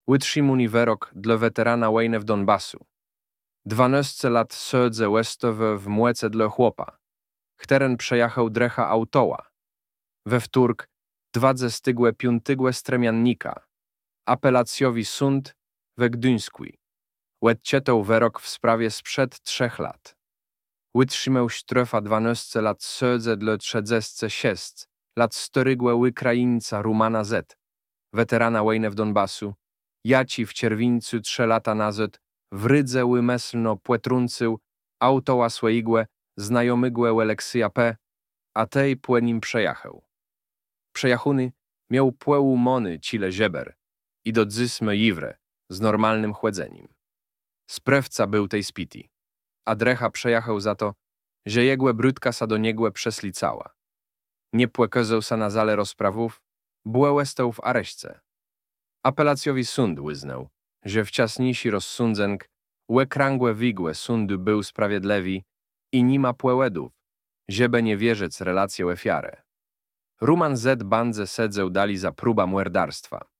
Wytrzymuni wyrok dla weterana wojny w Donbasu. 12 lat sądze westowe w młece dla chłopa. Chteren przejechał drecha autoła. We wtórk 25 stremiannika. Apelacjowi sąd we Gdyńskui. Łedcietał wyrok w sprawie sprzed 3 lat. Wytrzymał strefa 12 lat sądze dla 36 lat storygłe Ukraińca Rumana Z, weterana wojny w Donbasu, jaci w czerwińcu 3 lata nazad w Rydze wymyslno płetruncył autoła swojigłe znajomygłe Aleksja P., a tej płe nim przejechał. Przejachuny miał płełu mony cile zieber i do dzysmy jiwre z normalnym chłedzeniem. Sprewca był tej spiti, a drecha przejechał za to, że jegłe brudka sa do niegłe przeslicała. Nie płekazał sa na zale rozprawów, błełe stał w areszcie. Apelacjowi sąd wyznał, że wczasniejszy rozsądzenk łekrangłe wigłe sądu był sprawiedliwy i nie ma płełedów, żeby nie wierzec relację ofiarę. Ruman Z bandze sedzę dali za próba morderstwa.